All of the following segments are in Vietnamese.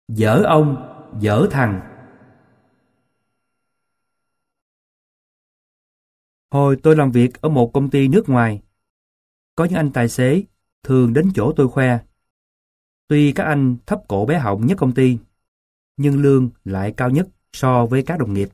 Dở ông, dở thằng. Hồi tôi làm việc ở một công ty nước ngoài, có những anh tài xế thường đến chỗ tôi khoe. Tuy các anh thấp cổ bé họng nhất công ty, nhưng lương lại cao nhất so với các đồng nghiệp.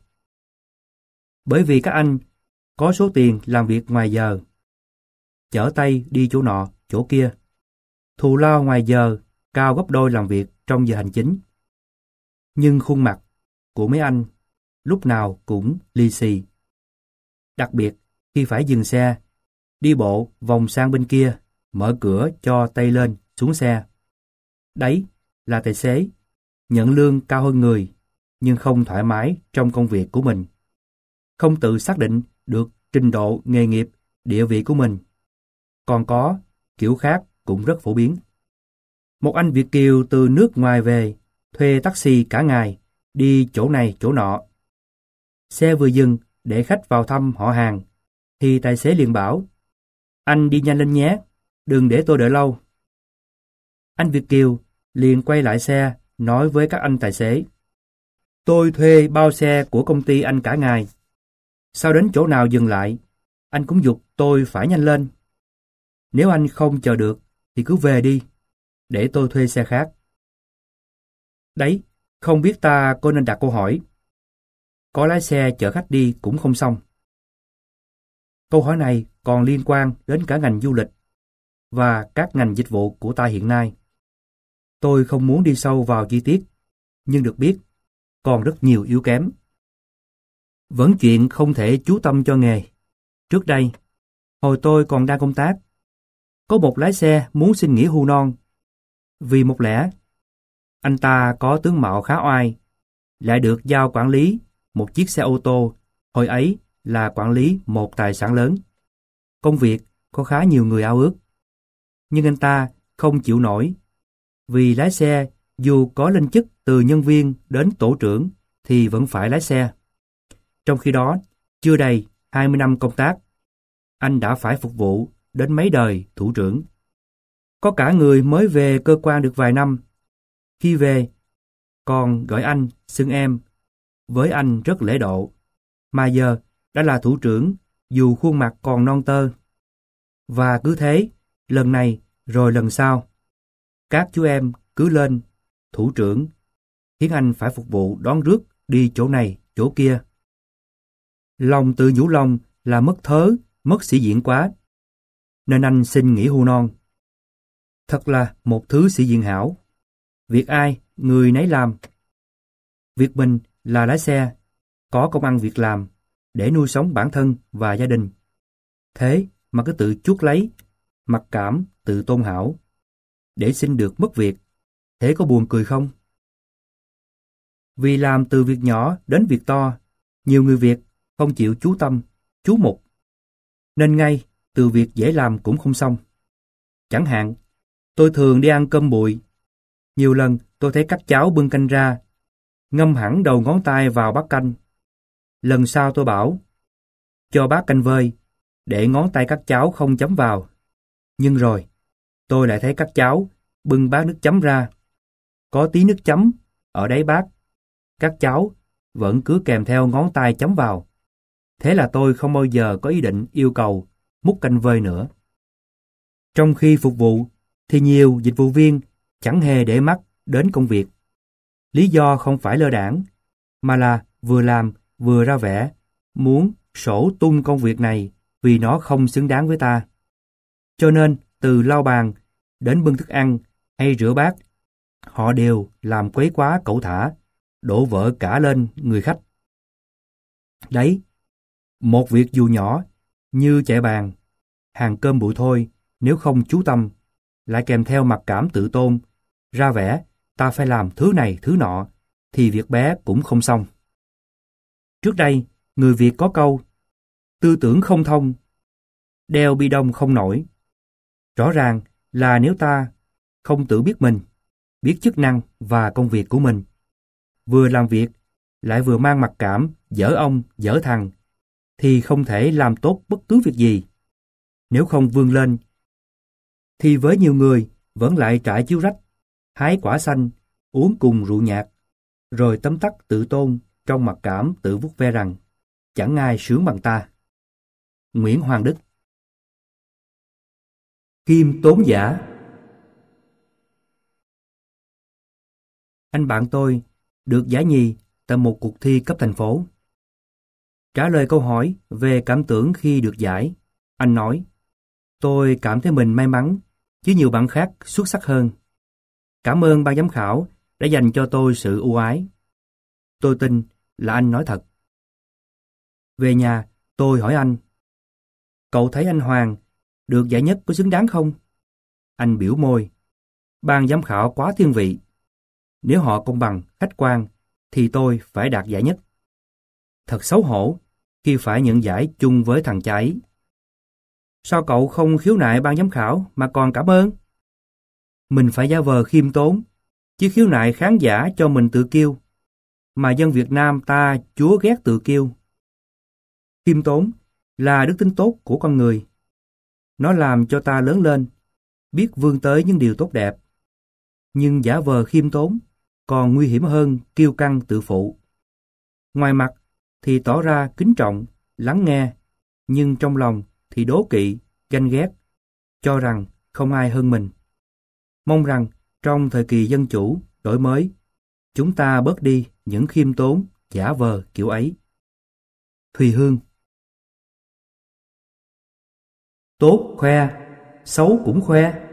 Bởi vì các anh có số tiền làm việc ngoài giờ, chở tay đi chỗ nọ, chỗ kia. Thù lao ngoài giờ cao gấp đôi làm việc trong giờ hành chính. Nhưng khuôn mặt của mấy anh lúc nào cũng lì xì. Đặc biệt khi phải dừng xe, đi bộ vòng sang bên kia, mở cửa cho tay lên, xuống xe. Đấy là tài xế, nhận lương cao hơn người, nhưng không thoải mái trong công việc của mình. Không tự xác định được trình độ nghề nghiệp, địa vị của mình. Còn có kiểu khác cũng rất phổ biến. Một anh Việt kiều từ nước ngoài về, thuê taxi cả ngày, đi chỗ này chỗ nọ. Xe vừa dừng để khách vào thăm họ hàng, thì tài xế liền bảo: "Anh đi nhanh lên nhé, đừng để tôi đợi lâu." Anh Việt kiều liền quay lại xe, nói với các anh tài xế: "Tôi thuê bao xe của công ty anh cả ngày. Sau đến chỗ nào dừng lại, anh cũng giục tôi phải nhanh lên. Nếu anh không chờ được, thì cứ về đi, để tôi thuê xe khác." Đấy, không biết ta có nên đặt câu hỏi: có lái xe chở khách đi cũng không xong. Câu hỏi này còn liên quan đến cả ngành du lịch và các ngành dịch vụ của ta hiện nay. Tôi không muốn đi sâu vào chi tiết, nhưng được biết còn rất nhiều yếu kém. Vẫn chuyện không thể chú tâm cho nghề. Trước đây, hồi tôi còn đang công tác, có một lái xe muốn xin nghỉ hưu non. Vì một lẽ, anh ta có tướng mạo khá oai, lại được giao quản lý một chiếc xe ô tô, hồi ấy là quản lý một tài sản lớn. Công việc có khá nhiều người ao ước. Nhưng anh ta không chịu nổi, vì lái xe dù có lên chức từ nhân viên đến tổ trưởng thì vẫn phải lái xe. Trong khi đó, chưa đầy 20 năm công tác, anh đã phải phục vụ đến mấy đời thủ trưởng. Có cả người mới về cơ quan được vài năm, khi về còn gọi anh, xưng em, với anh rất lễ độ, mà giờ đã là thủ trưởng dù khuôn mặt còn non tơ. Và cứ thế, lần này rồi lần sau, các chú em cứ lên thủ trưởng, khiến anh phải phục vụ đón rước đi chỗ này, chỗ kia. Lòng tự nhủ lòng là mất thớ, mất sĩ diện quá, nên anh xin nghỉ hưu non. Thật là một thứ sĩ diện hảo. Việc ai, người nấy làm. Việc mình là lái xe, có công ăn việc làm, để nuôi sống bản thân và gia đình. Thế mà cứ tự chuốc lấy, mặc cảm, tự tôn hảo, để xin được mất việc. Thế có buồn cười không? Vì làm từ việc nhỏ đến việc to, nhiều người Việt không chịu chú tâm, chú mục, nên ngay từ việc dễ làm cũng không xong. Chẳng hạn, tôi thường đi ăn cơm bụi. Nhiều lần tôi thấy các cháu bưng canh ra, ngâm hẳn đầu ngón tay vào bát canh. Lần sau tôi bảo, cho bát canh vơi, để ngón tay các cháu không chấm vào. Nhưng rồi, tôi lại thấy các cháu bưng bát nước chấm ra. Có tí nước chấm ở đáy bát, các cháu vẫn cứ kèm theo ngón tay chấm vào. Thế là tôi không bao giờ có ý định yêu cầu múc canh vơi nữa. Trong khi phục vụ, thì nhiều dịch vụ viên chẳng hề để mắt đến công việc. Lý do không phải lơ đãng, mà là vừa làm vừa ra vẻ, muốn sổ tung công việc này vì nó không xứng đáng với ta. Cho nên, từ lau bàn đến bưng thức ăn hay rửa bát, họ đều làm quấy quá cẩu thả, đổ vỡ cả lên người khách. Đấy, một việc dù nhỏ như chạy bàn, hàng cơm bụi thôi, nếu không chú tâm, lại kèm theo mặc cảm tự tôn, ra vẻ ta phải làm thứ này thứ nọ, thì việc bé cũng không xong. Trước đây, người Việt có câu, tư tưởng không thông, đeo bi đông không nổi. Rõ ràng là nếu ta không tự biết mình, biết chức năng và công việc của mình, vừa làm việc lại vừa mang mặc cảm, dở ông, dở thằng, thì không thể làm tốt bất cứ việc gì. Nếu không vươn lên, thì với nhiều người vẫn lại trải chiếu rách, hái quả xanh, uống cùng rượu nhạt, rồi tấm tắc tự tôn trong mặc cảm tự vuốt ve rằng chẳng ai sướng bằng ta. Nguyễn Hoàng Đức. Khiêm tốn giả. Anh bạn tôi được giải nhì tại một cuộc thi cấp thành phố. Trả lời câu hỏi về cảm tưởng khi được giải, anh nói: tôi cảm thấy mình may mắn, chứ nhiều bạn khác xuất sắc hơn. Cảm ơn ban giám khảo đã dành cho tôi sự ưu ái. Tôi tin là anh nói thật. Về nhà, tôi hỏi anh: cậu thấy anh Hoàng được giải nhất có xứng đáng không? Anh biểu môi: ban giám khảo quá thiên vị. Nếu họ công bằng, khách quan, thì tôi phải đạt giải nhất. Thật xấu hổ khi phải nhận giải chung với thằng cha ấy. Sao cậu không khiếu nại ban giám khảo mà còn cảm ơn? Mình phải giả vờ khiêm tốn, chứ khiếu nại khán giả cho mình tự kiêu. Mà dân Việt Nam ta chúa ghét tự kiêu. Khiêm tốn là đức tính tốt của con người. Nó làm cho ta lớn lên, biết vươn tới những điều tốt đẹp. Nhưng giả vờ khiêm tốn còn nguy hiểm hơn kiêu căng tự phụ. Ngoài mặt thì tỏ ra kính trọng, lắng nghe, nhưng trong lòng thì đố kỵ, ganh ghét, cho rằng không ai hơn mình. Mong rằng trong thời kỳ dân chủ, đổi mới, chúng ta bớt đi những khiêm tốn, giả vờ kiểu ấy. Thùy Hương. Tốt khoe, xấu cũng khoe.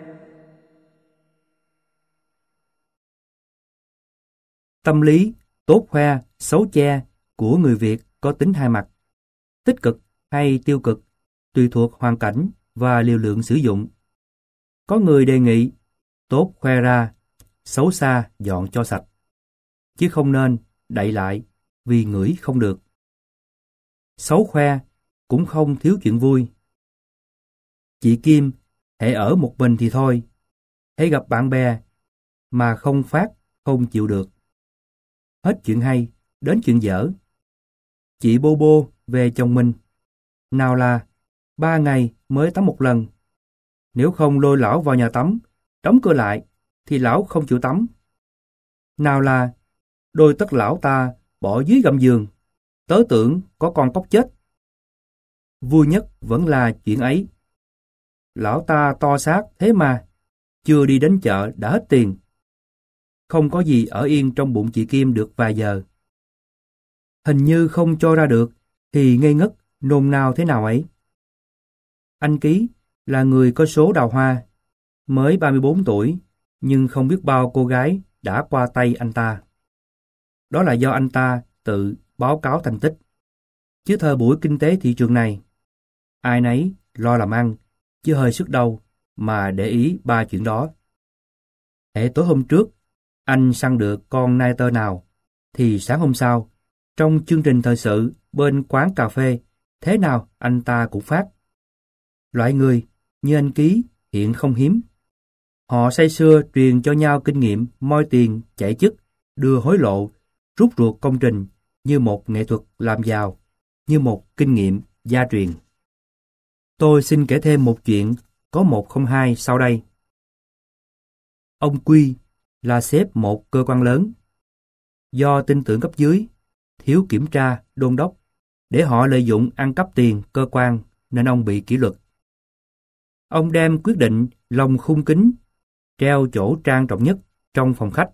Tâm lý tốt khoe, xấu che của người Việt có tính hai mặt, tích cực hay tiêu cực, tùy thuộc hoàn cảnh và liều lượng sử dụng. Có người đề nghị tốt khoe ra, xấu xa dọn cho sạch, chứ không nên đậy lại vì ngửi không được. Xấu khoe cũng không thiếu chuyện vui. Chị Kim hễ ở một mình thì thôi, hễ gặp bạn bè mà không phát không chịu được. Hết chuyện hay đến chuyện dở. Chị Bô Bô về chồng mình, nào là 3 ngày mới tắm một lần. Nếu không lôi lão vào nhà tắm, đóng cửa lại, thì lão không chịu tắm. Nào là đôi tất lão ta bỏ dưới gầm giường, tớ tưởng có con cóc chết. Vui nhất vẫn là chuyện ấy. Lão ta to xác thế mà, chưa đi đến chợ đã hết tiền. Không có gì ở yên trong bụng chị Kim được vài giờ. Hình như không cho ra được, thì ngây ngất, nôn nao thế nào ấy. Anh Ký là người có số đào hoa, mới 34 tuổi, nhưng không biết bao cô gái đã qua tay anh ta. Đó là do anh ta tự báo cáo thành tích. Chứ thời buổi kinh tế thị trường này, ai nấy lo làm ăn, chứ hơi sức đâu mà để ý ba chuyện đó. Hễ tối hôm trước, anh săn được con nai tơ nào, thì sáng hôm sau, trong chương trình thời sự bên quán cà phê, thế nào anh ta cũng phát. Loại người như anh Ký hiện không hiếm. Họ say sưa truyền cho nhau kinh nghiệm moi tiền, chạy chức, đưa hối lộ, rút ruột công trình như một nghệ thuật làm giàu, như một kinh nghiệm gia truyền. Tôi xin kể thêm một chuyện có một không hai sau đây. Ông Quy là sếp một cơ quan lớn. Do tin tưởng cấp dưới, thiếu kiểm tra, đôn đốc, để họ lợi dụng ăn cắp tiền cơ quan nên ông bị kỷ luật. Ông đem quyết định lồng khung kính, treo chỗ trang trọng nhất trong phòng khách.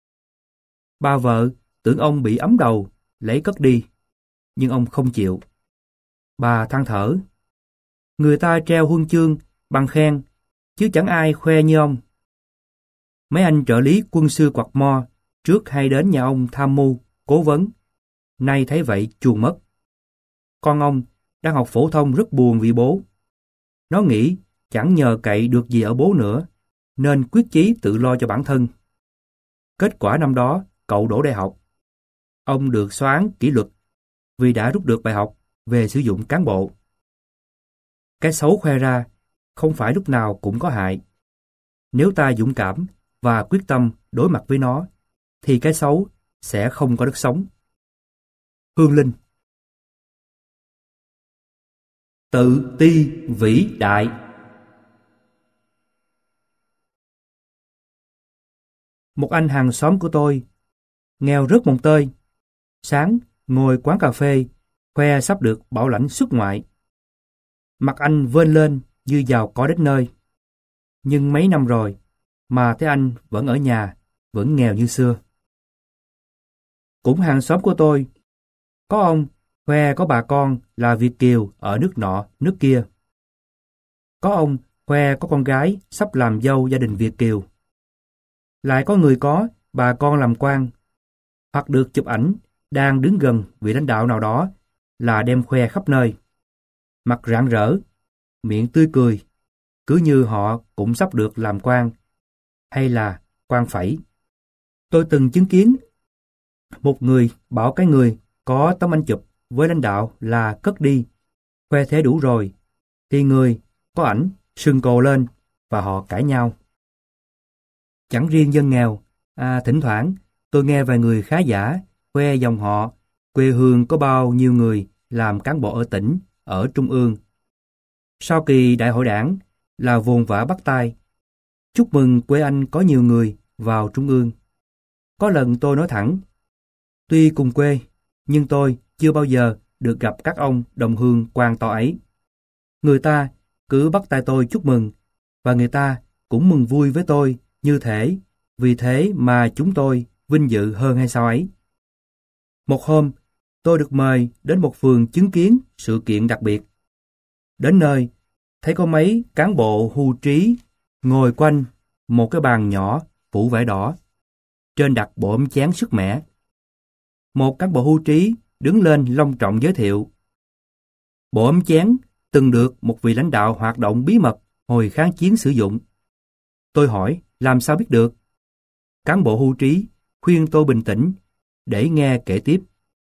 Bà vợ tưởng ông bị ấm đầu, lấy cất đi, nhưng ông không chịu. Bà than thở: người ta treo huân chương, bằng khen, chứ chẳng ai khoe như ông. Mấy anh trợ lý quân sư quạt mo trước hay đến nhà ông tham mưu, cố vấn, nay thấy vậy chuồn mất. Con ông đang học phổ thông rất buồn vì bố. Nó nghĩ chẳng nhờ cậy được gì ở bố nữa, nên quyết chí tự lo cho bản thân. Kết quả năm đó, cậu đỗ đại học. Ông được xóa án kỷ luật vì đã rút được bài học về sử dụng cán bộ. Cái xấu khoe ra không phải lúc nào cũng có hại. Nếu ta dũng cảm và quyết tâm đối mặt với nó, thì cái xấu sẽ không có đất sống. Hương Linh. Tự ti vĩ đại. Một anh hàng xóm của tôi, nghèo rớt mồng tơi, sáng ngồi quán cà phê, khoe sắp được bảo lãnh xuất ngoại. Mặt anh vênh lên như giàu có đến nơi. Nhưng mấy năm rồi, mà thấy anh vẫn ở nhà, vẫn nghèo như xưa. Cũng hàng xóm của tôi, có ông khoe có bà con là Việt kiều ở nước nọ, nước kia. Có ông khoe có con gái sắp làm dâu gia đình Việt kiều. Lại có người có bà con làm quan, hoặc được chụp ảnh đang đứng gần vị lãnh đạo nào đó là đem khoe khắp nơi. Mặt rạng rỡ, miệng tươi cười, cứ như họ cũng sắp được làm quan, hay là quan phẩy. Tôi từng chứng kiến một người bảo cái người có tấm ảnh chụp với lãnh đạo là cất đi, khoe thế đủ rồi, thì người có ảnh sưng cồ lên và họ cãi nhau. Chẳng riêng dân nghèo, thỉnh thoảng tôi nghe vài người khá giả khoe dòng họ, quê hương có bao nhiêu người làm cán bộ ở tỉnh, ở trung ương. Sau kỳ đại hội đảng là vồn vã bắt tay, chúc mừng quê anh có nhiều người vào trung ương. Có lần tôi nói thẳng, tuy cùng quê, nhưng tôi chưa bao giờ được gặp các ông đồng hương quan to ấy. Người ta cứ bắt tay tôi chúc mừng, và người ta cũng mừng vui với tôi như thể, vì thế mà chúng tôi vinh dự hơn hay sao ấy. Một hôm, tôi được mời đến một phường chứng kiến sự kiện đặc biệt. Đến nơi, thấy có mấy cán bộ hưu trí ngồi quanh một cái bàn nhỏ phủ vải đỏ, trên đặt bộ ấm chén sức mẻ. Một cán bộ hưu trí đứng lên long trọng giới thiệu. Bộ ấm chén từng được một vị lãnh đạo hoạt động bí mật hồi kháng chiến sử dụng. Tôi hỏi làm sao biết được? Cán bộ hưu trí khuyên tôi bình tĩnh để nghe kể tiếp.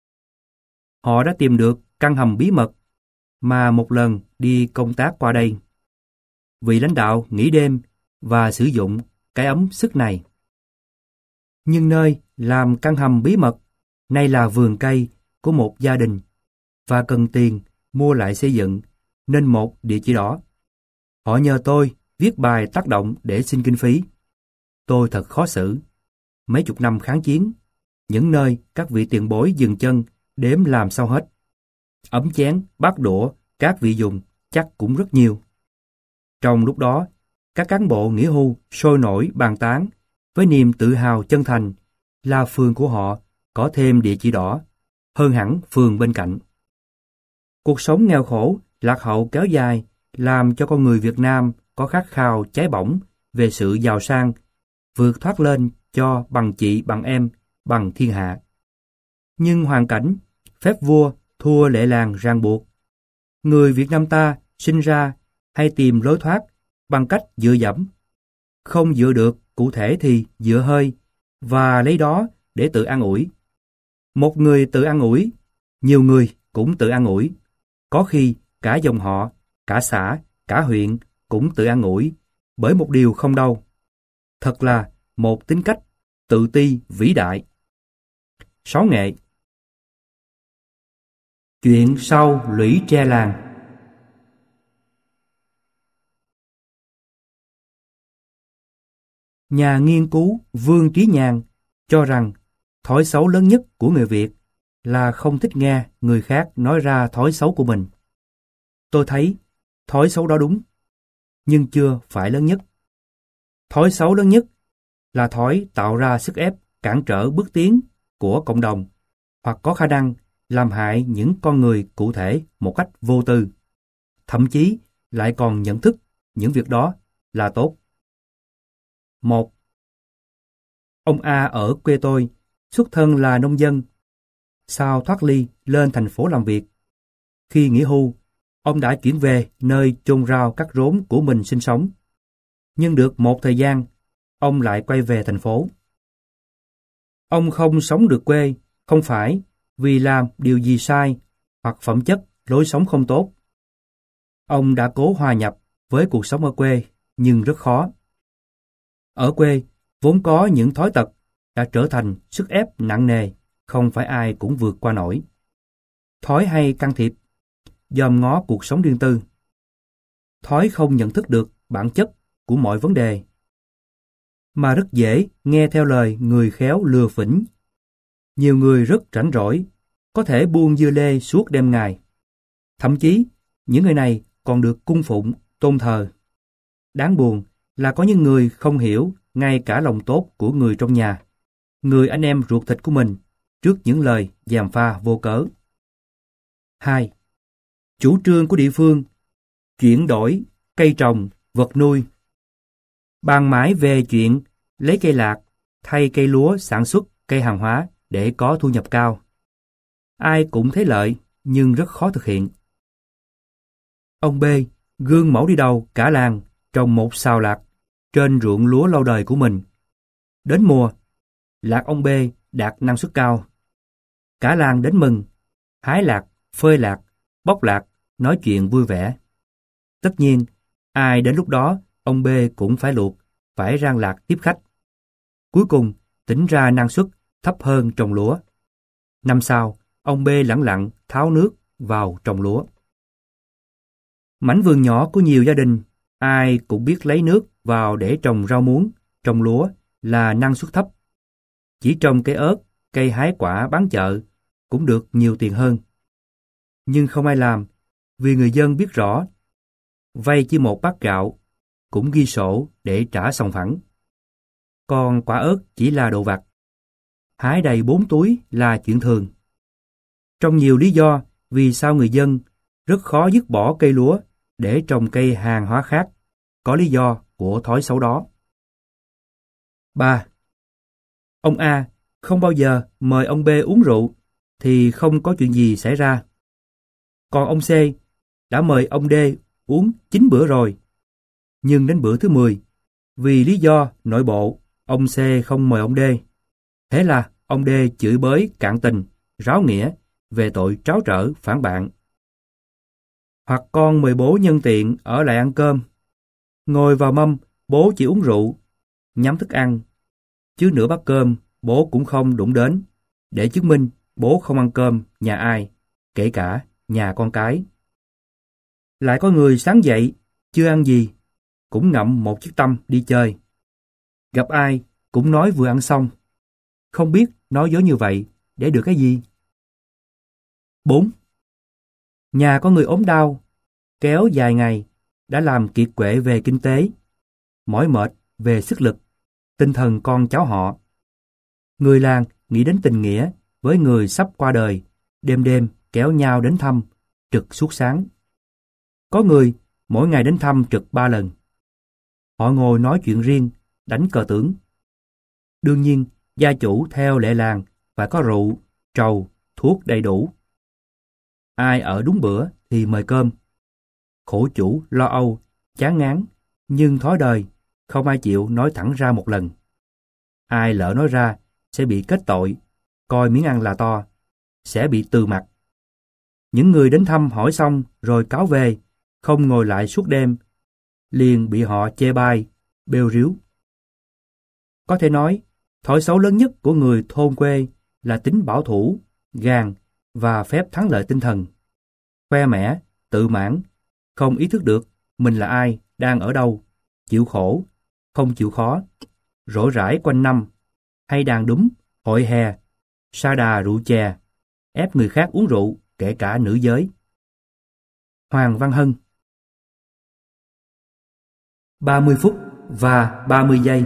Họ đã tìm được căn hầm bí mật mà một lần đi công tác qua đây. Vị lãnh đạo nghỉ đêm và sử dụng cái ấm sức này. Nhưng nơi làm căn hầm bí mật nay là vườn cây của một gia đình và cần tiền mua lại xây dựng nên một địa chỉ đó. Họ nhờ tôi viết bài tác động để xin kinh phí. Tôi thật khó xử. Mấy chục năm kháng chiến, những nơi các vị tiền bối dừng chân đếm làm sao hết. Ấm chén, bát đũa, các vị dùng chắc cũng rất nhiều. Trong lúc đó, các cán bộ nghỉ hưu sôi nổi bàn tán với niềm tự hào chân thành là phường của họ có thêm địa chỉ đỏ hơn hẳn phường bên cạnh. Cuộc sống nghèo khổ, lạc hậu kéo dài làm cho con người Việt Nam có khát khao cháy bỏng về sự giàu sang, vượt thoát lên cho bằng chị bằng em, bằng thiên hạ. Nhưng hoàn cảnh, phép vua thua lệ làng ràng buộc. Người Việt Nam ta sinh ra hay tìm lối thoát bằng cách dựa dẫm. Không dựa được cụ thể thì dựa hơi và lấy đó để tự an ủi. Một người tự an ủi, nhiều người cũng tự an ủi. Có khi cả dòng họ, cả xã, cả huyện cũng tự an ủi bởi một điều không đâu. Thật là một tính cách tự ti vĩ đại. Sáu nghệ. Chuyện sau lũy tre làng. Nhà nghiên cứu Vương Trí Nhàn cho rằng thói xấu lớn nhất của người Việt là không thích nghe người khác nói ra thói xấu của mình. Tôi thấy thói xấu đó đúng, nhưng chưa phải lớn nhất. Thói xấu lớn nhất là thói tạo ra sức ép cản trở bước tiến của cộng đồng hoặc có khả năng làm hại những con người cụ thể một cách vô tư, thậm chí lại còn nhận thức những việc đó là tốt. 1. Ông A ở quê tôi, xuất thân là nông dân. Sau thoát ly lên thành phố làm việc. Khi nghỉ hưu, ông đã chuyển về nơi chôn rau cắt rốn của mình sinh sống. Nhưng được một thời gian, ông lại quay về thành phố. Ông không sống được quê, không phải vì làm điều gì sai hoặc phẩm chất, lối sống không tốt. Ông đã cố hòa nhập với cuộc sống ở quê, nhưng rất khó. Ở quê, vốn có những thói tật đã trở thành sức ép nặng nề, không phải ai cũng vượt qua nổi. Thói hay can thiệp, dòm ngó cuộc sống riêng tư. Thói không nhận thức được bản chất của mọi vấn đề. mà rất dễ nghe theo lời người khéo lừa phỉnh. Nhiều người rất rảnh rỗi, có thể buôn dưa lê suốt đêm ngày. Thậm chí, những người này còn được cung phụng, tôn thờ. Đáng buồn là có những người không hiểu ngay cả lòng tốt của người trong nhà, người anh em ruột thịt của mình, trước những lời gièm pha vô cớ. 2. Chủ trương của địa phương chuyển đổi cây trồng, vật nuôi. Bàn mãi về chuyện lấy cây lạc thay cây lúa sản xuất cây hàng hóa để có thu nhập cao. Ai cũng thấy lợi nhưng rất khó thực hiện. Ông B gương mẫu đi đầu cả làng trồng một sào lạc trên ruộng lúa lâu đời của mình. Đến mùa, lạc ông B đạt năng suất cao. Cả làng đến mừng, hái lạc, phơi lạc, bóc lạc, nói chuyện vui vẻ. Tất nhiên, ai đến lúc đó, ông B cũng phải luộc, phải rang lạc tiếp khách. Cuối cùng, tính ra năng suất thấp hơn trồng lúa. Năm sau, ông B lẳng lặng tháo nước vào trồng lúa. Mảnh vườn nhỏ của nhiều gia đình, ai cũng biết lấy nước vào để trồng rau muống, trồng lúa là năng suất thấp. Chỉ trồng cây ớt, cây hái quả bán chợ cũng được nhiều tiền hơn. Nhưng không ai làm, vì người dân biết rõ, vay chỉ một bát gạo, cũng ghi sổ để trả sòng phẳng. Còn quả ớt chỉ là đồ vặt. Hái đầy 4 túi là chuyện thường. Trong nhiều lý do vì sao người dân rất khó dứt bỏ cây lúa để trồng cây hàng hóa khác, có lý do của thói xấu đó. 3. Ông A không bao giờ mời ông B uống rượu thì không có chuyện gì xảy ra. Còn ông C đã mời ông D uống 9 bữa rồi. Nhưng đến bữa thứ 10, vì lý do nội bộ, ông C không mời ông D. Thế là ông D chửi bới cạn tình, ráo nghĩa về tội tráo trở phản bạn. Hoặc con mời bố nhân tiện ở lại ăn cơm. Ngồi vào mâm, bố chỉ uống rượu, nhắm thức ăn. Chứ nửa bát cơm, bố cũng không đụng đến, để chứng minh bố không ăn cơm nhà ai, kể cả nhà con cái. Lại có người sáng dậy, chưa ăn gì, cũng ngậm một chiếc tăm đi chơi. Gặp ai cũng nói vừa ăn xong. Không biết nói dối như vậy để được cái gì. 4. Nhà có người ốm đau, kéo dài ngày, đã làm kiệt quệ về kinh tế, mỏi mệt về sức lực, tinh thần con cháu họ. Người làng nghĩ đến tình nghĩa với người sắp qua đời, đêm đêm kéo nhau đến thăm, trực suốt sáng. Có người mỗi ngày đến thăm trực 3 lần. Họ ngồi nói chuyện riêng, đánh cờ tướng. Đương nhiên, gia chủ theo lệ làng phải có rượu, trầu, thuốc đầy đủ. Ai ở đúng bữa thì mời cơm. Khổ chủ lo âu, chán ngán, nhưng thói đời, không ai chịu nói thẳng ra một lần. Ai lỡ nói ra sẽ bị kết tội, coi miếng ăn là to, sẽ bị từ mặt. Những người đến thăm hỏi xong rồi cáo về, không ngồi lại suốt đêm, liền bị họ chê bai, bêu ríu. Có thể nói, thói xấu lớn nhất của người thôn quê là tính bảo thủ, gàn và phép thắng lợi tinh thần. Khoe mẽ, tự mãn, không ý thức được mình là ai, đang ở đâu, chịu khổ, không chịu khó, rỗi rãi quanh năm, hay đàn đúng, hội hè, sa đà rượu chè, ép người khác uống rượu, kể cả nữ giới. Hoàng Văn Hân. 30 phút và 30 giây.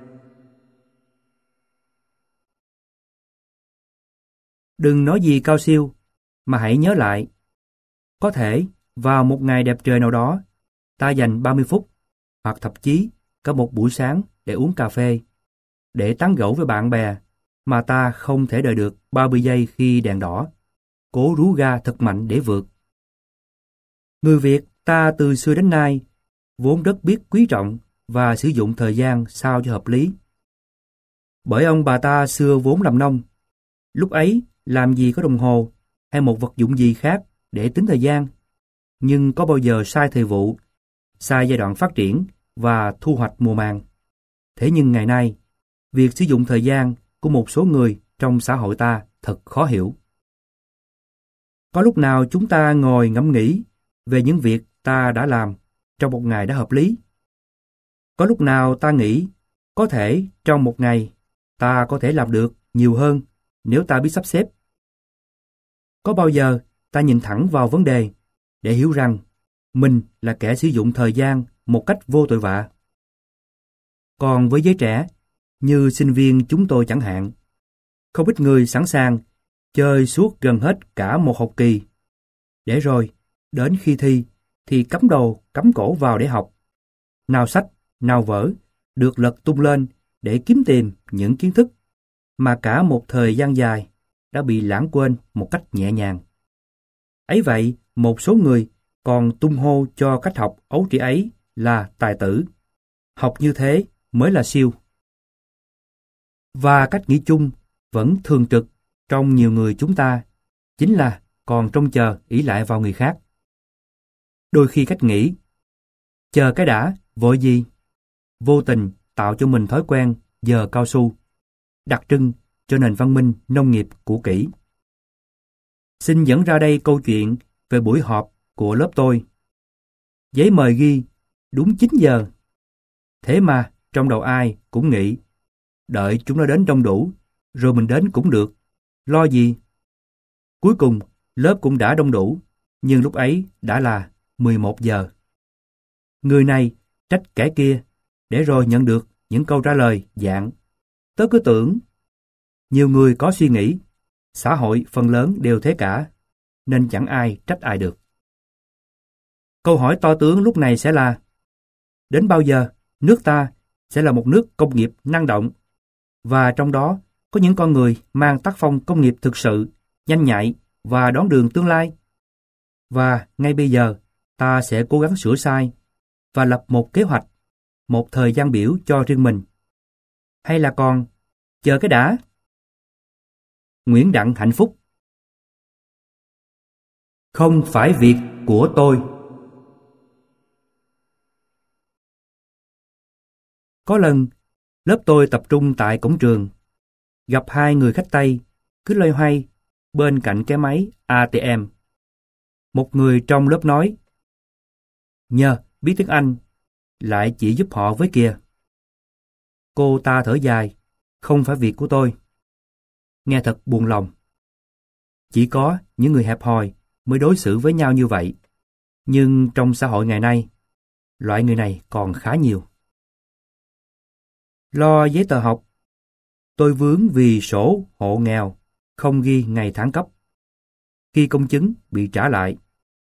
Đừng nói gì cao siêu, mà hãy nhớ lại. Có thể, vào một ngày đẹp trời nào đó, ta dành 30 phút, hoặc thậm chí cả một buổi sáng để uống cà phê, để tán gẫu với bạn bè, mà ta không thể đợi được 30 giây khi đèn đỏ, cố rú ga thật mạnh để vượt. Người Việt ta từ xưa đến nay vốn rất biết quý trọng và sử dụng thời gian sao cho hợp lý. Bởi ông bà ta xưa vốn làm nông, lúc ấy làm gì có đồng hồ hay một vật dụng gì khác để tính thời gian, nhưng có bao giờ sai thời vụ, sai giai đoạn phát triển và thu hoạch mùa màng. Thế nhưng ngày nay, việc sử dụng thời gian của một số người trong xã hội ta thật khó hiểu. Có lúc nào chúng ta ngồi ngẫm nghĩ về những việc ta đã làm trong một ngày đã hợp lý? Có lúc nào ta nghĩ Có thể trong một ngày, ta có thể làm được nhiều hơn nếu ta biết sắp xếp. Có bao giờ ta nhìn thẳng vào vấn đề để hiểu rằng mình là kẻ sử dụng thời gian một cách vô tội vạ. Còn với giới trẻ, như sinh viên chúng tôi chẳng hạn, không ít người sẵn sàng chơi suốt gần hết cả một học kỳ, để rồi, đến khi thi, thì cắm đầu cắm cổ vào để học. Nào sách, nào vở, được lật tung lên để kiếm tìm những kiến thức mà cả một thời gian dài đã bị lãng quên một cách nhẹ nhàng. Ấy vậy, một số người còn tung hô cho cách học ấu trĩ ấy là tài tử. Học như thế mới là siêu. Và cách nghĩ chung vẫn thường trực trong nhiều người chúng ta chính là còn trông chờ ỷ lại vào người khác. Đôi khi cách nghĩ chờ cái đã, vội gì, vô tình tạo cho mình thói quen giờ cao su, đặc trưng cho nền văn minh nông nghiệp cũ kỹ. Xin dẫn ra đây câu chuyện về buổi họp của lớp tôi. Giấy mời ghi đúng 9 giờ. Thế mà trong đầu ai cũng nghĩ đợi chúng nó đến đông đủ rồi mình đến cũng được, lo gì. Cuối cùng lớp cũng đã đông đủ, nhưng lúc ấy đã là 11 giờ. Người này trách kẻ kia, để rồi nhận được những câu trả lời dạng tớ cứ tưởng. Nhiều người có suy nghĩ xã hội phần lớn đều thế cả, nên chẳng ai trách ai được. Câu hỏi to tướng lúc này sẽ là đến bao giờ nước ta sẽ là một nước công nghiệp năng động, và trong đó có những con người mang tác phong công nghiệp thực sự, nhanh nhạy và đón đường tương lai. Và ngay bây giờ ta sẽ cố gắng sửa sai và lập một kế hoạch, một thời gian biểu cho riêng mình. Hay là còn chờ cái đã? Nguyễn Đặng Hạnh Phúc. Không phải việc của tôi. Có lần, lớp tôi tập trung tại cổng trường, gặp hai người khách Tây cứ loay hoay bên cạnh cái máy ATM. Một người trong lớp nói, nhờ biết tiếng Anh, lại chỉ giúp họ với kìa. Cô ta thở dài, không phải việc của tôi. Nghe thật buồn lòng. Chỉ có những người hẹp hòi mới đối xử với nhau như vậy. Nhưng trong xã hội ngày nay, loại người này còn khá nhiều. Lo giấy tờ học. Tôi vướng vì sổ hộ nghèo, không ghi ngày tháng cấp. Khi công chứng bị trả lại.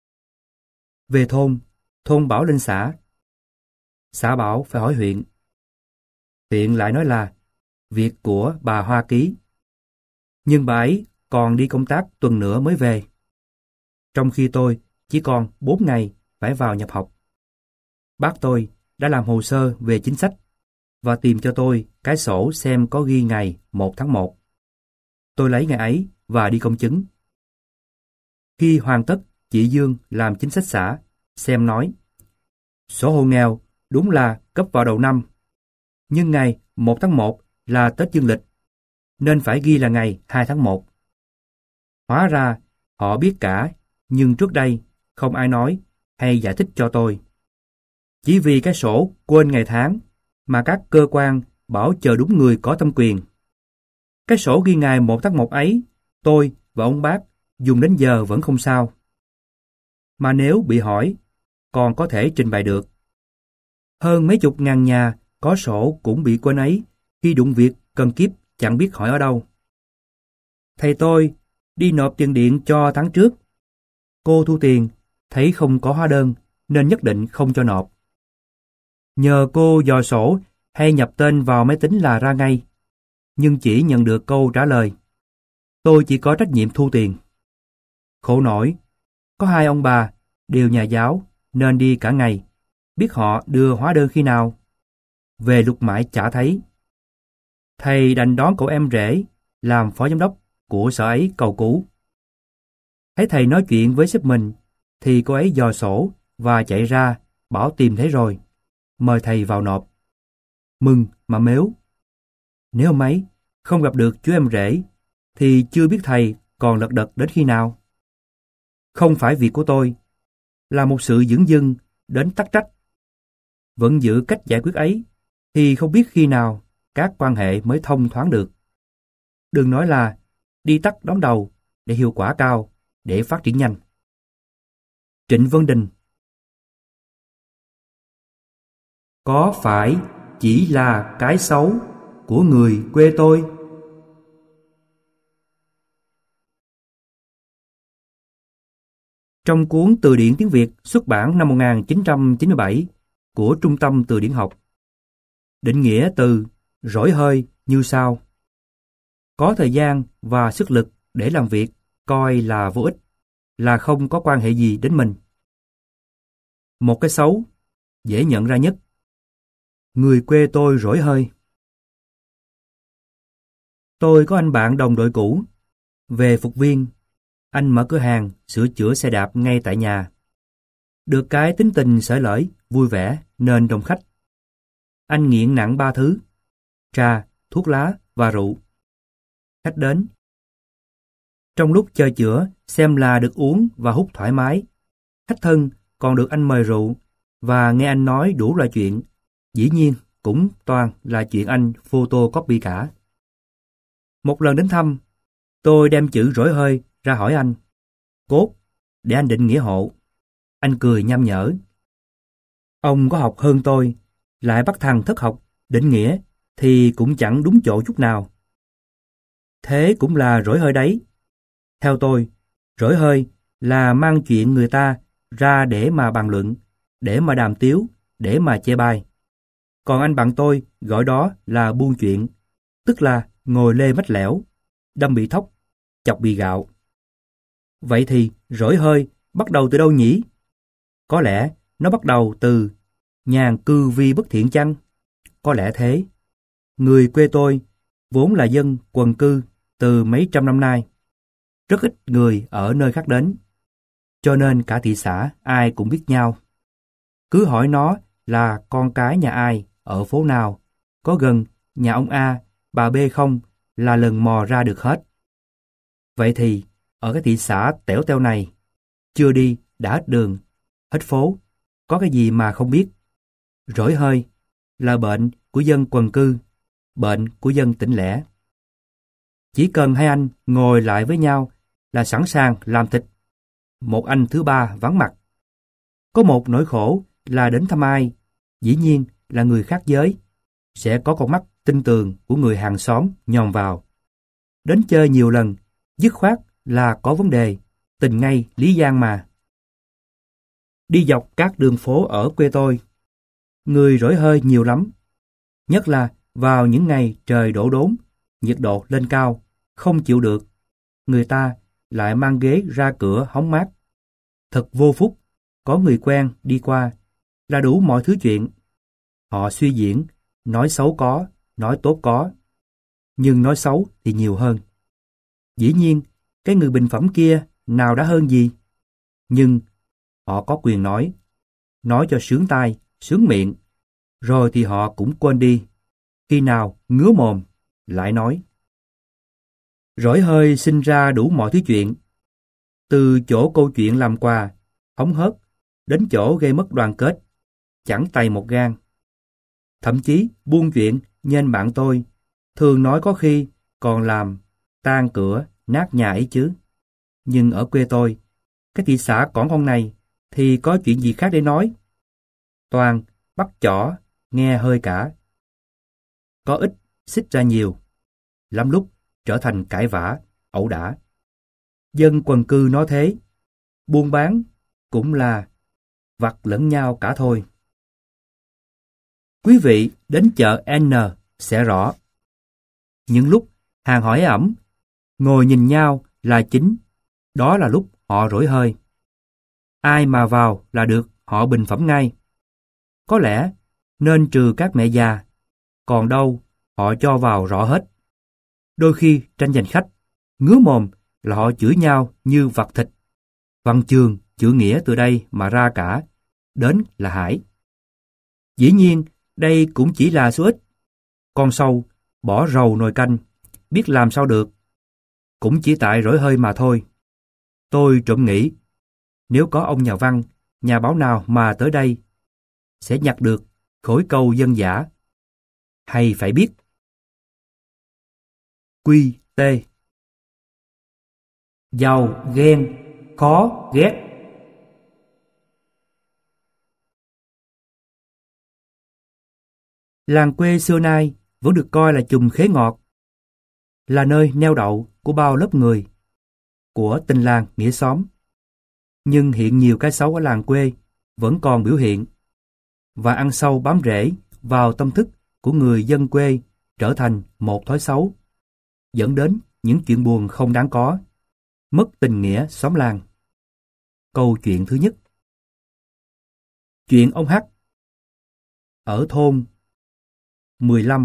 Về thôn bảo lên xã. Xã bảo phải hỏi huyện. Huyện lại nói là việc của bà Hoa Ký. Nhưng bà ấy còn đi công tác tuần nữa mới về. Trong khi tôi chỉ còn 4 ngày phải vào nhập học. Bác tôi đã làm hồ sơ về chính sách và tìm cho tôi cái sổ xem có ghi ngày 1 tháng 1. Tôi lấy ngày ấy và đi công chứng. Khi hoàn tất, chị Dương làm chính sách xã, xem nói, sổ hộ nghèo đúng là cấp vào đầu năm, nhưng ngày 1 tháng 1 là Tết dương lịch, nên phải ghi là ngày 2 tháng 1. Hóa ra, họ biết cả, nhưng trước đây không ai nói hay giải thích cho tôi. Chỉ vì cái sổ quên ngày tháng mà các cơ quan bảo chờ đúng người có thẩm quyền. Cái sổ ghi ngày 1 tháng 1 ấy, tôi và ông bác dùng đến giờ vẫn không sao. Mà nếu bị hỏi, còn có thể trình bày được. Hơn mấy chục ngàn nhà có sổ cũng bị quên ấy khi đụng việc cần kiếp chẳng biết hỏi ở đâu. Thầy tôi đi nộp tiền điện cho tháng trước. Cô thu tiền, thấy không có hóa đơn nên nhất định không cho nộp. Nhờ cô dò sổ hay nhập tên vào máy tính là ra ngay, nhưng chỉ nhận được câu trả lời. Tôi chỉ có trách nhiệm thu tiền. Khổ nổi, có hai ông bà, đều nhà giáo, nên đi cả ngày, biết họ đưa hóa đơn khi nào. Về lục mãi chả thấy. Thầy đành đón cậu em rể, làm phó giám đốc của sở ấy cầu cứu. Thấy thầy nói chuyện với sếp mình, thì cô ấy dò sổ và chạy ra, bảo tìm thấy rồi, mời thầy vào nộp. Mừng mà mếu. Nếu mấy không gặp được chú em rể, thì chưa biết thầy còn lật đật đến khi nào. Không phải việc của tôi, là một sự dửng dưng đến tắc trách. Vẫn giữ cách giải quyết ấy, thì không biết khi nào các quan hệ mới thông thoáng được. Đừng nói là đi tắt đón đầu để hiệu quả cao, để phát triển nhanh. Trịnh Vân Đình. Có phải chỉ là cái xấu của người quê tôi? Trong cuốn Từ điển tiếng Việt xuất bản năm 1997 của Trung tâm Từ điển học, định nghĩa từ rỗi hơi như sau: có thời gian và sức lực để làm việc coi là vô ích, là không có quan hệ gì đến mình. Một cái xấu dễ nhận ra nhất: người quê tôi rỗi hơi. Tôi có anh bạn đồng đội cũ, về phục viên, anh mở cửa hàng sửa chữa xe đạp ngay tại nhà. Được cái tính tình xởi lởi, vui vẻ nên đông khách. Anh nghiện nặng 3 thứ: trà, thuốc lá và rượu. Khách đến. Trong lúc chơi chữa, xem là được uống và hút thoải mái. Khách thân còn được anh mời rượu và nghe anh nói đủ loại chuyện. Dĩ nhiên cũng toàn là chuyện anh photocopy cả. Một lần đến thăm, tôi đem chữ rỗi hơi ra hỏi anh. Cốt, để anh định nghĩa hộ. Anh cười nham nhở. Ông có học hơn tôi, lại bắt thằng thất học định nghĩa thì cũng chẳng đúng chỗ chút nào. Thế cũng là rỗi hơi đấy. Theo tôi, rỗi hơi là mang chuyện người ta ra để mà bàn luận, để mà đàm tiếu, để mà chê bai. Còn anh bạn tôi gọi đó là buôn chuyện, tức là ngồi lê mách lẻo, đâm bị thóc, chọc bị gạo. Vậy thì rỗi hơi bắt đầu từ đâu nhỉ? Có lẽ nó bắt đầu từ nhàn cư vi bất thiện chăng? Có lẽ thế. Người quê tôi vốn là dân quần cư từ mấy trăm năm nay. Rất ít người ở nơi khác đến. Cho nên cả thị xã ai cũng biết nhau. Cứ hỏi nó là con cái nhà ai, ở phố nào, có gần nhà ông A, bà B không là lần mò ra được hết. Vậy thì ở cái thị xã tẻo teo này, chưa đi đã hết đường, hết phố, có cái gì mà không biết. Rỗi hơi là bệnh của dân quần cư, bệnh của dân tỉnh lẻ. Chỉ cần hai anh ngồi lại với nhau là sẵn sàng làm thịt. Một anh thứ ba vắng mặt. Có một nỗi khổ là đến thăm ai, dĩ nhiên là người khác giới, sẽ có con mắt tinh tường của người hàng xóm nhòm vào. Đến chơi nhiều lần, dứt khoát là có vấn đề, tình ngay lý gian mà. Đi dọc các đường phố ở quê tôi, người rỗi hơi nhiều lắm. Nhất là vào những ngày trời đổ đốn, nhiệt độ lên cao, không chịu được. Người ta lại mang ghế ra cửa hóng mát. Thật vô phúc, có người quen đi qua, là đủ mọi thứ chuyện. Họ suy diễn, nói xấu có, nói tốt có. Nhưng nói xấu thì nhiều hơn. Dĩ nhiên, cái người bình phẩm kia nào đã hơn gì. Nhưng họ có quyền nói cho sướng tai, sướng miệng. Rồi thì họ cũng quên đi. Khi nào ngứa mồm, lại nói. Rỗi hơi sinh ra đủ mọi thứ chuyện. Từ chỗ câu chuyện làm quà, hóng hớt, đến chỗ gây mất đoàn kết, chẳng tay một gang. Thậm chí buôn chuyện như anh bạn tôi, thường nói có khi còn làm tan cửa, nát nhà ấy chứ. Nhưng ở quê tôi, cái thị xã cỏn con này, thì có chuyện gì khác để nói. Toàn bắt chỏ, nghe hơi cả. Có ít, xích ra nhiều. Lắm lúc trở thành cãi vã, ẩu đả. Dân quần cư nói thế, buôn bán cũng là vặt lẫn nhau cả thôi. Quý vị đến chợ N sẽ rõ. Những lúc hàng hỏi ẩm, ngồi nhìn nhau là chính, đó là lúc họ rỗi hơi. Ai mà vào là được họ bình phẩm ngay. Có lẽ nên trừ các mẹ già, còn đâu họ cho vào rõ hết. Đôi khi tranh giành khách, ngứa mồm là họ chửi nhau như vặt thịt. Văn chương, chữ nghĩa từ đây mà ra cả, đến là hải. Dĩ nhiên, đây cũng chỉ là số ít. Con sâu, bỏ rầu nồi canh, biết làm sao được. Cũng chỉ tại rỗi hơi mà thôi. Tôi trộm nghĩ, nếu có ông nhà văn, nhà báo nào mà tới đây, sẽ nhặt được khối câu dân dã. hay phải biết. Quy T. Giàu, ghen, khó, ghét. Làng quê xưa nay vẫn được coi là chùm khế ngọt, là nơi neo đậu của bao lớp người, của tình làng nghĩa xóm. Nhưng hiện nhiều cái xấu ở làng quê vẫn còn biểu hiện và ăn sâu bám rễ vào tâm thức của người dân quê, trở thành một thói xấu, dẫn đến những chuyện buồn không đáng có, mất tình nghĩa xóm làng. Câu chuyện thứ nhất. Chuyện ông H ở thôn 15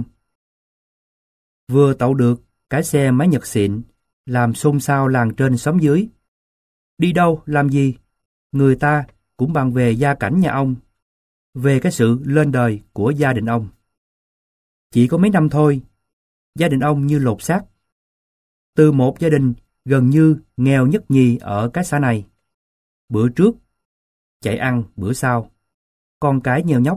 vừa tậu được cái xe máy Nhật xịn, làm xôn xao làng trên xóm dưới. Đi đâu làm gì, người ta cũng bàn về gia cảnh nhà ông, về cái sự lên đời của gia đình ông. Chỉ có mấy năm thôi, gia đình ông như lột xác. Từ một gia đình gần như nghèo nhất nhì ở cái xã này, bữa trước chạy ăn bữa sau, con cái nheo nhóc.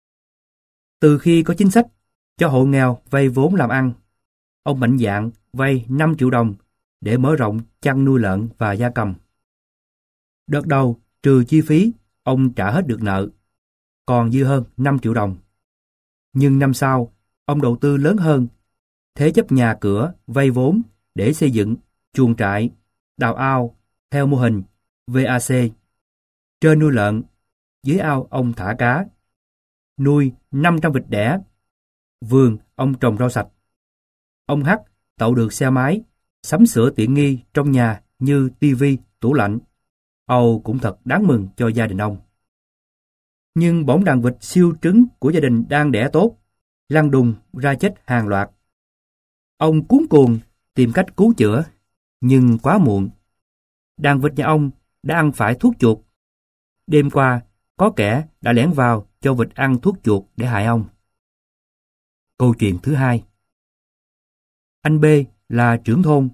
Từ khi có chính sách cho hộ nghèo vay vốn làm ăn, ông mạnh dạn vay 5 triệu đồng để mở rộng chăn nuôi lợn và gia cầm. Đợt đầu trừ chi phí, ông trả hết được nợ, còn dư hơn 5 triệu đồng. Nhưng năm sau, ông đầu tư lớn hơn, thế chấp nhà cửa, vay vốn để xây dựng chuồng trại, đào ao theo mô hình VAC. Trên nuôi lợn, dưới ao ông thả cá, nuôi 500 vịt đẻ, vườn ông trồng rau sạch. Ông H tậu được xe máy, sắm sửa tiện nghi trong nhà như tivi, tủ lạnh. Âu cũng thật đáng mừng cho gia đình ông. Nhưng bỗng đàn vịt siêu trứng của gia đình đang đẻ tốt, lăn đùng ra chết hàng loạt. Ông cuống cuồng tìm cách cứu chữa, nhưng quá muộn. Đàn vịt nhà ông đã ăn phải thuốc chuột. Đêm qua, có kẻ đã lẻn vào cho vịt ăn thuốc chuột để hại ông. Câu chuyện thứ hai. Anh B là trưởng thôn,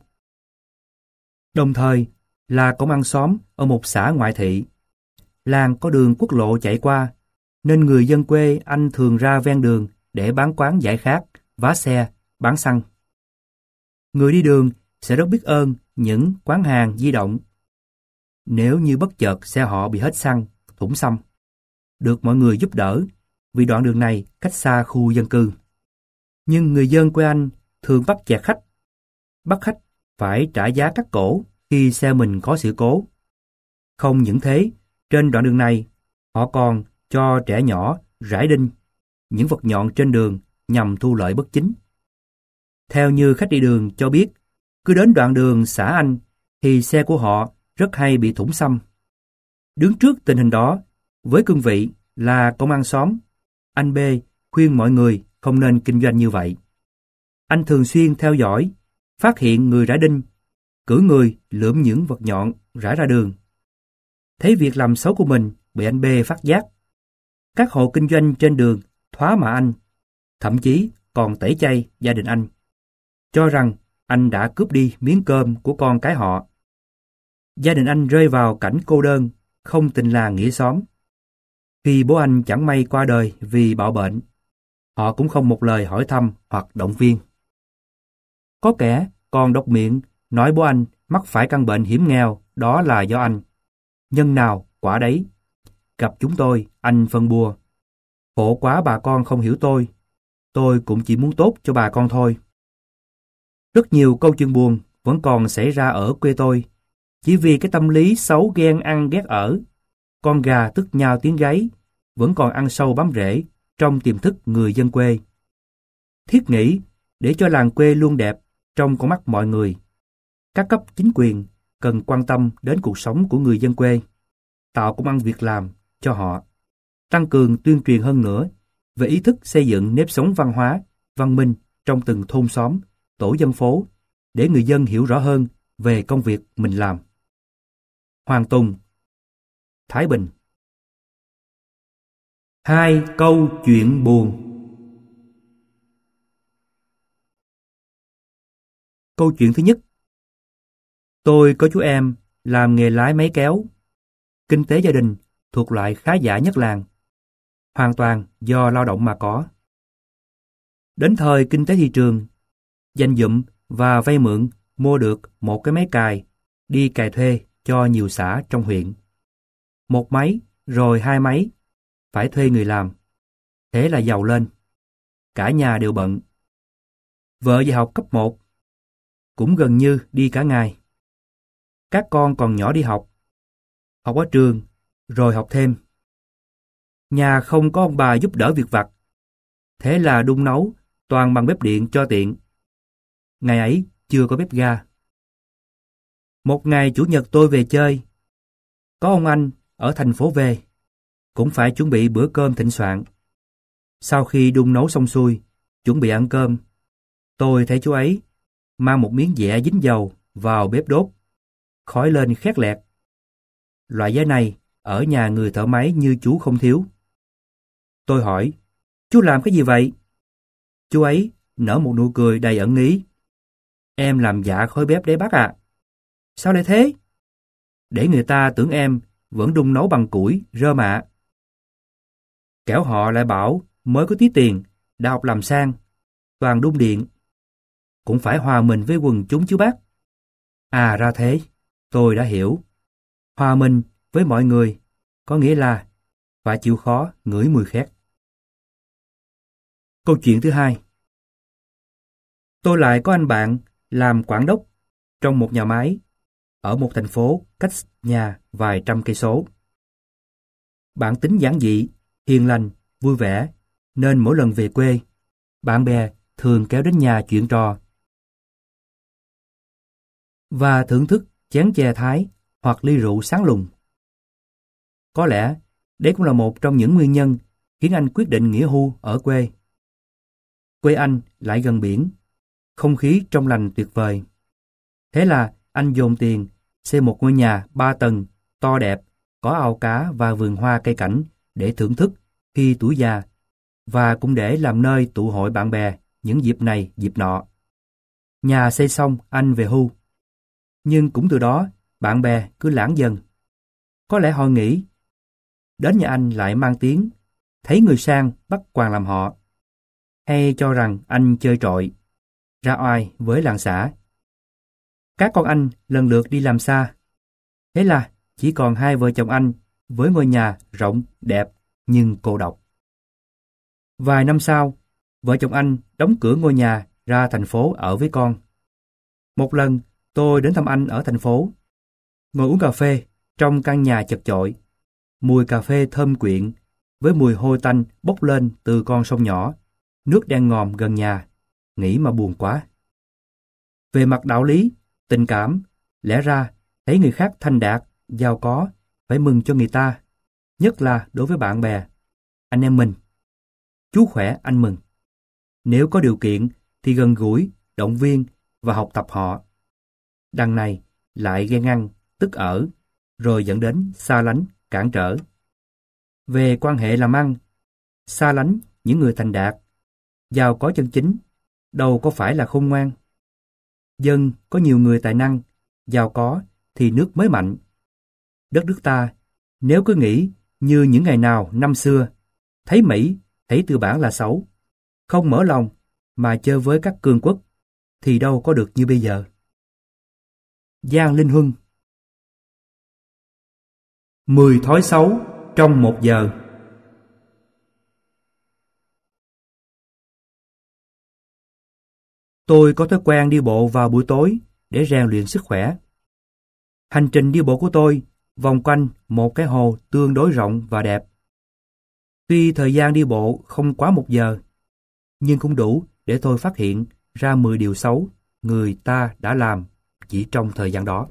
đồng thời là công an xóm ở một xã ngoại thị. Làng có đường quốc lộ chạy qua, nên người dân quê anh thường ra ven đường để bán quán giải khát, vá xe, bán xăng. Người đi đường sẽ rất biết ơn những quán hàng di động nếu như bất chợt xe họ bị hết xăng, thủng xăm, được mọi người giúp đỡ vì đoạn đường này cách xa khu dân cư. Nhưng người dân quê anh thường bắt chẹt khách, bắt khách phải trả giá cắt cổ khi xe mình có sự cố. Không những thế, trên đoạn đường này, họ còn cho trẻ nhỏ rải đinh, những vật nhọn trên đường nhằm thu lợi bất chính. Theo như khách đi đường cho biết, cứ đến đoạn đường xã anh thì xe của họ rất hay bị thủng xăm. Đứng trước tình hình đó, với cương vị là công an xóm, anh B khuyên mọi người không nên kinh doanh như vậy. Anh thường xuyên theo dõi, phát hiện người rải đinh, cử người lượm những vật nhọn rải ra đường. Thấy việc làm xấu của mình bị anh B phát giác, các hộ kinh doanh trên đường thoá mạ anh, thậm chí còn tẩy chay gia đình anh, cho rằng anh đã cướp đi miếng cơm của con cái họ. Gia đình anh rơi vào cảnh cô đơn, không tình làng nghĩa xóm. Khi bố anh chẳng may qua đời vì bạo bệnh, họ cũng không một lời hỏi thăm hoặc động viên. Có kẻ còn độc miệng nói bố anh mắc phải căn bệnh hiểm nghèo, đó là do anh. Nhân nào quả đấy. Gặp chúng tôi, anh phân bua. Khổ quá bà con không hiểu tôi cũng chỉ muốn tốt cho bà con thôi. Rất nhiều câu chuyện buồn vẫn còn xảy ra ở quê tôi, chỉ vì cái tâm lý xấu ghen ăn ghét ở. Con gà tức nhào tiếng gáy vẫn còn ăn sâu bám rễ trong tiềm thức người dân quê. Thiết nghĩ để cho làng quê luôn đẹp trong con mắt mọi người, các cấp chính quyền cần quan tâm đến cuộc sống của người dân quê, tạo công ăn việc làm cho họ, tăng cường tuyên truyền hơn nữa về ý thức xây dựng nếp sống văn hóa, văn minh trong từng thôn xóm, tổ dân phố, để người dân hiểu rõ hơn về công việc mình làm. Hoàng Tùng, Thái Bình. 2 câu chuyện buồn. Câu chuyện thứ nhất. Tôi có chú em làm nghề lái máy kéo. Kinh tế gia đình thuộc loại khá giả nhất làng, hoàn toàn do lao động mà có. Đến thời kinh tế thị trường, dành dụm và vay mượn mua được một cái máy cày, đi cày thuê cho nhiều xã trong huyện. Một máy, rồi hai máy, phải thuê người làm. Thế là giàu lên. Cả nhà đều bận. Vợ dạy học cấp 1, cũng gần như đi cả ngày. Các con còn nhỏ đi học. Học ở trường, rồi học thêm. Nhà không có ông bà giúp đỡ việc vặt. Thế là đun nấu toàn bằng bếp điện cho tiện. Ngày ấy chưa có bếp ga. Một ngày Chủ nhật tôi về chơi. Có ông anh ở thành phố về. Cũng phải chuẩn bị bữa cơm thịnh soạn. Sau khi đun nấu xong xuôi, chuẩn bị ăn cơm, tôi thấy chú ấy mang một miếng dẻ dính dầu vào bếp đốt. Khói lên khét lẹt. Loại giấy này ở nhà người thợ máy như chú không thiếu. Tôi hỏi, chú làm cái gì vậy? Chú ấy nở một nụ cười đầy ẩn ý. Em làm dạ khói bếp đấy bác ạ. Sao lại thế? Để người ta tưởng em vẫn đun nấu bằng củi, rơm ạ. Kẻo họ lại bảo mới có tí tiền, đã học làm sang, toàn đun điện. Cũng phải hòa mình với quần chúng chứ bác. À ra thế, tôi đã hiểu. Hòa mình với mọi người, có nghĩa là phải chịu khó ngửi mùi khét. Câu chuyện thứ hai. Tôi lại có anh bạn làm quản đốc trong một nhà máy ở một thành phố cách nhà vài trăm cây số. Bạn tính giản dị, hiền lành, vui vẻ, nên mỗi lần về quê, bạn bè thường kéo đến nhà chuyện trò và thưởng thức chén chè Thái hoặc ly rượu sáng lùng. Có lẽ đấy cũng là một trong những nguyên nhân khiến anh quyết định nghỉ hưu ở quê. Quê anh lại gần biển, không khí trong lành tuyệt vời. Thế là anh dồn tiền xây một ngôi nhà 3 tầng to đẹp, có ao cá và vườn hoa cây cảnh để thưởng thức khi tuổi già, và cũng để làm nơi tụ hội bạn bè những dịp này dịp nọ. Nhà xây xong anh về hưu. Nhưng cũng từ đó bạn bè cứ lãng dần. Có lẽ họ nghĩ đến nhà anh lại mang tiếng thấy người sang bắt quan làm họ, hay cho rằng anh chơi trọi, ra oai với làng xã. Các con anh lần lượt đi làm xa. Thế là chỉ còn hai vợ chồng anh với ngôi nhà rộng, đẹp nhưng cô độc. Vài năm sau, vợ chồng anh đóng cửa ngôi nhà ra thành phố ở với con. Một lần, tôi đến thăm anh ở thành phố. Ngồi uống cà phê trong căn nhà chật chội. Mùi cà phê thơm quyện với mùi hôi tanh bốc lên từ con sông nhỏ, nước đen ngòm gần nhà. Nghĩ mà buồn quá. Về mặt đạo lý, tình cảm, lẽ ra thấy người khác thành đạt, giàu có, phải mừng cho người ta, nhất là đối với bạn bè, anh em mình. Chú khỏe anh mừng. Nếu có điều kiện thì gần gũi, động viên và học tập họ. Đằng này lại ghen ăn, tức ở, rồi dẫn đến xa lánh, cản trở. Về quan hệ làm ăn, xa lánh những người thành đạt, giàu có chân chính, đâu có phải là khôn ngoan. Dân có nhiều người tài năng, giàu có thì nước mới mạnh. Đất nước ta, nếu cứ nghĩ như những ngày nào năm xưa, thấy Mỹ, thấy tư bản là xấu, không mở lòng mà chơi với các cường quốc, thì đâu có được như bây giờ. Giang Linh Huân. 10 thói xấu trong 1 giờ. Tôi có thói quen đi bộ vào buổi tối để rèn luyện sức khỏe. Hành trình đi bộ của tôi vòng quanh một cái hồ tương đối rộng và đẹp. Tuy thời gian đi bộ không quá 1 giờ, nhưng cũng đủ để tôi phát hiện ra 10 điều xấu người ta đã làm chỉ trong thời gian đó.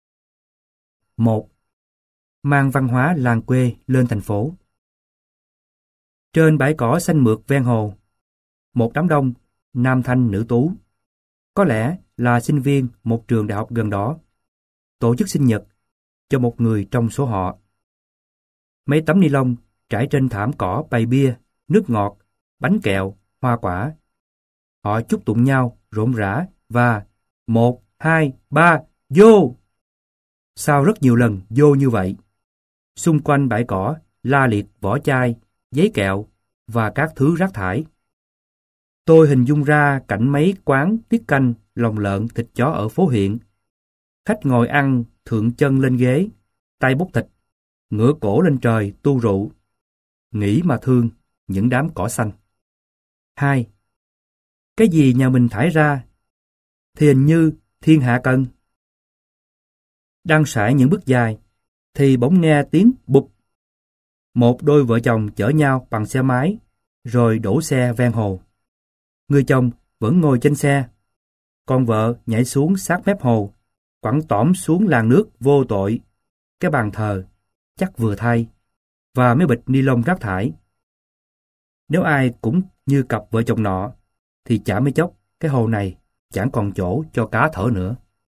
1. Mang văn hóa làng quê lên thành phố. Trên bãi cỏ xanh mượt ven hồ, một đám đông nam thanh nữ tú, có lẽ là sinh viên một trường đại học gần đó, tổ chức sinh nhật cho một người trong số họ. Mấy tấm ni lông trải trên thảm cỏ bày bia, nước ngọt, bánh kẹo, hoa quả. Họ chúc tụng nhau rộn rã và 1, 2, 3, vô! Sau rất nhiều lần vô như vậy. Xung quanh bãi cỏ la liệt vỏ chai, giấy kẹo và các thứ rác thải. Tôi hình dung ra cảnh mấy quán tiết canh, lòng lợn, thịt chó ở phố huyện. Khách ngồi ăn, thượng chân lên ghế, tay bốc thịt, ngửa cổ lên trời tu rượu. Nghĩ mà thương những đám cỏ xanh. 2. Cái gì nhà mình thải ra thì hình như thiên hạ cần. Đang sải những bước dài thì bỗng nghe tiếng bụp. Một đôi vợ chồng chở nhau bằng xe máy rồi đổ xe ven hồ. Người chồng vẫn ngồi trên xe, con vợ nhảy xuống sát mép hồ, quẳng tỏm xuống làn nước vô tội cái bàn thờ chắc vừa thay và mấy bịch ni lông rác thải. Nếu ai cũng như cặp vợ chồng nọ thì chả mấy chốc cái hồ này chẳng còn chỗ cho cá thở nữa.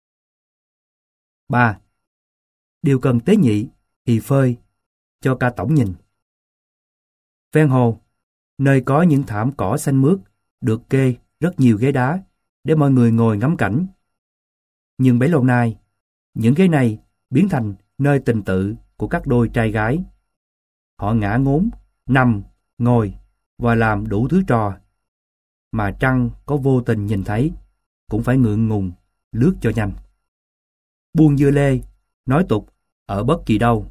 3. Điều cần tế nhị thì phơi cho ca tổng nhìn. Ven hồ, nơi có những thảm cỏ xanh mướt, được kê rất nhiều ghế đá để mọi người ngồi ngắm cảnh. Nhưng bấy lâu nay, những ghế này biến thành nơi tình tự của các đôi trai gái. Họ ngả ngốn, nằm, ngồi và làm đủ thứ trò mà trăng có vô tình nhìn thấy cũng phải ngượng ngùng lướt cho nhanh. Buông dưa lê, nói tục ở bất kỳ đâu.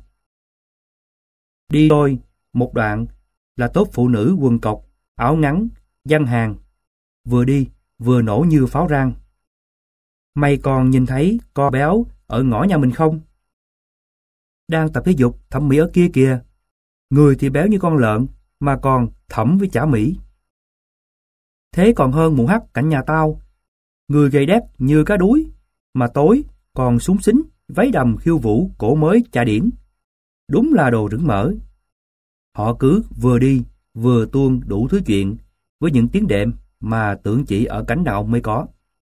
Đi đôi một đoạn là tốt phụ nữ quần cộc, áo ngắn, giăng hàng, vừa đi vừa nổ như pháo rang. Mày còn nhìn thấy co béo ở ngõ nhà mình không? Đang tập thể dục thẩm mỹ ở kia kìa. Người thì béo như con lợn mà còn thẩm với chả mỹ. Thế còn hơn mụ hắc cạnh nhà tao. Người gầy đét như cá đuối mà tối còn súng xính, váy đầm khiêu vũ cổ mới chà điển. Đúng là đồ rửng mỡ. Họ cứ vừa đi vừa tuôn đủ thứ chuyện với những tiếng đệm mà tưởng chỉ ở cánh nào mới có.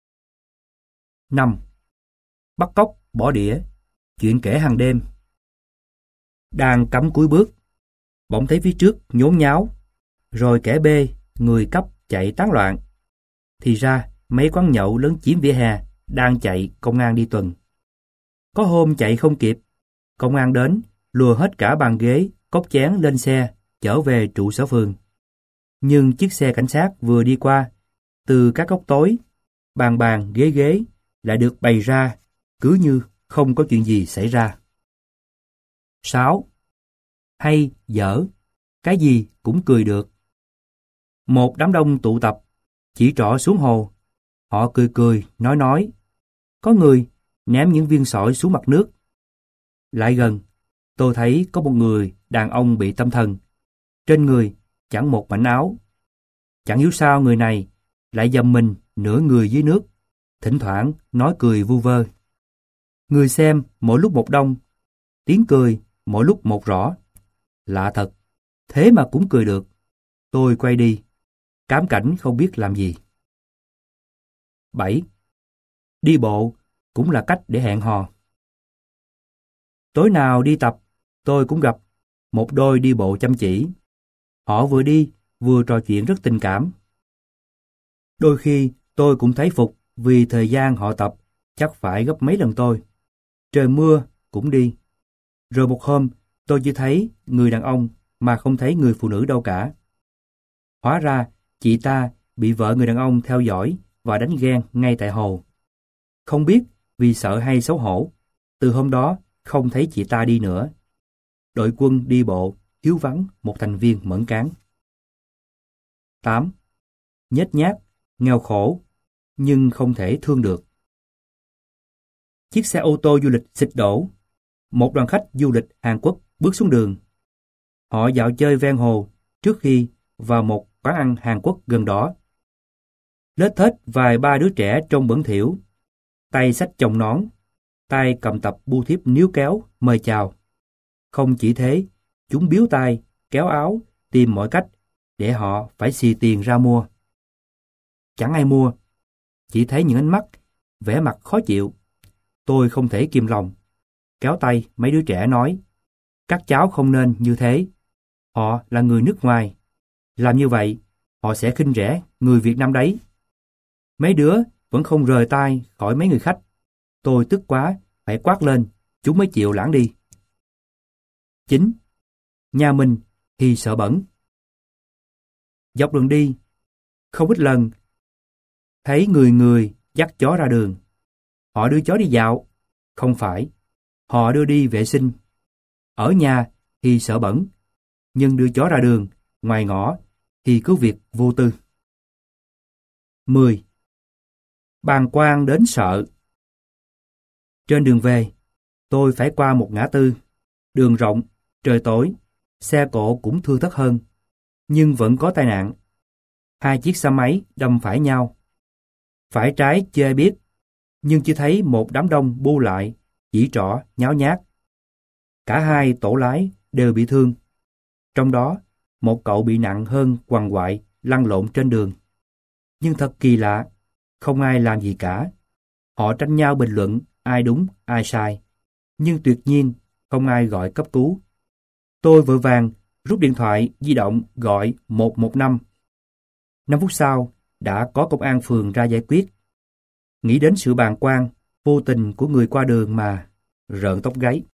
5. Bắt cóc, bỏ đĩa, chuyện kể hàng đêm. Đang cắm cúi bước, bỗng thấy phía trước nhốn nháo, rồi kẻ bê, người cấp chạy tán loạn. Thì ra mấy quán nhậu lớn chiếm vỉa hè đang chạy công an đi tuần. Có hôm chạy không kịp, công an đến lùa hết cả bàn ghế, cốc chén lên xe chở về trụ sở phường. Nhưng chiếc xe cảnh sát vừa đi qua, từ các góc tối, bàn ghế ghế lại được bày ra cứ như không có chuyện gì xảy ra. 6. Hay dở, cái gì cũng cười được. Một đám đông tụ tập, chỉ trỏ xuống hồ. Họ cười cười, nói. Có người ném những viên sỏi xuống mặt nước. Lại gần, tôi thấy có một người đàn ông bị tâm thần. Trên người chẳng một mảnh áo. Chẳng hiểu sao người này lại dầm mình nửa người dưới nước, thỉnh thoảng nói cười vu vơ. Người xem mỗi lúc một đông, tiếng cười mỗi lúc một rõ. Lạ thật, thế mà cũng cười được. Tôi quay đi, cám cảnh không biết làm gì. 7. Đi bộ cũng là cách để hẹn hò. Tối nào đi tập, tôi cũng gặp một đôi đi bộ chăm chỉ. Họ vừa đi vừa trò chuyện rất tình cảm. Đôi khi tôi cũng thấy phục vì thời gian họ tập chắc phải gấp mấy lần tôi. Trời mưa cũng đi. Rồi một hôm tôi chỉ thấy người đàn ông mà không thấy người phụ nữ đâu cả. Hóa ra chị ta bị vợ người đàn ông theo dõi và đánh ghen ngay tại hồ. Không biết vì sợ hay xấu hổ, từ hôm đó không thấy chị ta đi nữa. Đội quân đi bộ thiếu vắng một thành viên mẫn cán. 8. Nhếch nhác, nghèo khổ, nhưng không thể thương được. Chiếc xe ô tô du lịch xịt đổ. Một đoàn khách du lịch Hàn Quốc bước xuống đường. Họ dạo chơi ven hồ trước khi vào một quán ăn Hàn Quốc gần đó. Lết thết vài ba đứa trẻ trông bẩn thỉu, tay xách chồng nón, tay cầm tập bưu thiếp níu kéo mời chào. Không chỉ thế, chúng biếu tay, kéo áo, tìm mọi cách để họ phải xì tiền ra mua. Chẳng ai mua, chỉ thấy những ánh mắt, vẻ mặt khó chịu. Tôi không thể kìm lòng, kéo tay mấy đứa trẻ nói, các cháu không nên như thế. Họ là người nước ngoài. Làm như vậy, họ sẽ khinh rẻ người Việt Nam đấy. Mấy đứa vẫn không rời tay khỏi mấy người khách. Tôi tức quá, phải quát lên, chúng mới chịu lãng đi. 9. Nhà mình thì sợ bẩn. Dọc đường đi, Không ít lần, thấy người người dắt chó ra đường. Họ đưa chó đi dạo. Không phải, họ đưa đi vệ sinh. Ở nhà thì sợ bẩn, nhưng đưa chó ra đường, ngoài ngõ thì cứ việc vô tư. 10. Bàng quan đến sợ. Trên đường về, tôi phải qua một ngã tư. Đường rộng, trời tối, xe cộ cũng thưa thớt hơn, nhưng vẫn có tai nạn. Hai chiếc xe máy đâm phải nhau. Phải trái chê biết, nhưng chỉ thấy một đám đông bu lại, chỉ trỏ, nháo nhác. Cả hai tổ lái đều bị thương. Trong đó, một cậu bị nặng hơn quằn quại, lăn lộn trên đường. Nhưng thật kỳ lạ, không ai làm gì cả. Họ tranh nhau bình luận ai đúng, ai sai. Nhưng tuyệt nhiên, không ai gọi cấp cứu. Tôi vội vàng rút điện thoại di động gọi 115. 5 phút sau, đã có công an phường ra giải quyết. Nghĩ đến sự bàng quan, vô tình của người qua đường mà rợn tóc gáy.